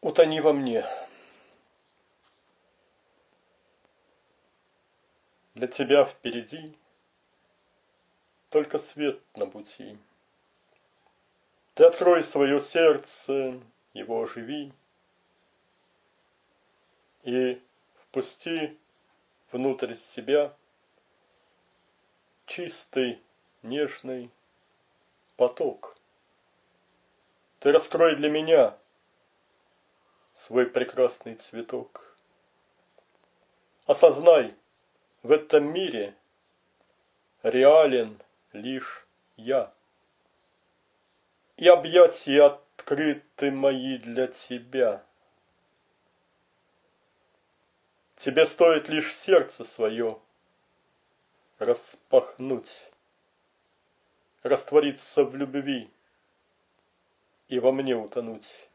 Утони во мне. Для тебя впереди только свет на пути. Ты открой свое сердце, его оживи и впусти внутрь себя чистый, нежный поток. Ты раскрой для меня свой прекрасный цветок. Осознай, в этом мире реален лишь я. И объятия открыты мои для тебя. Тебе стоит лишь сердце свое распахнуть, раствориться в любви и во мне утонуть.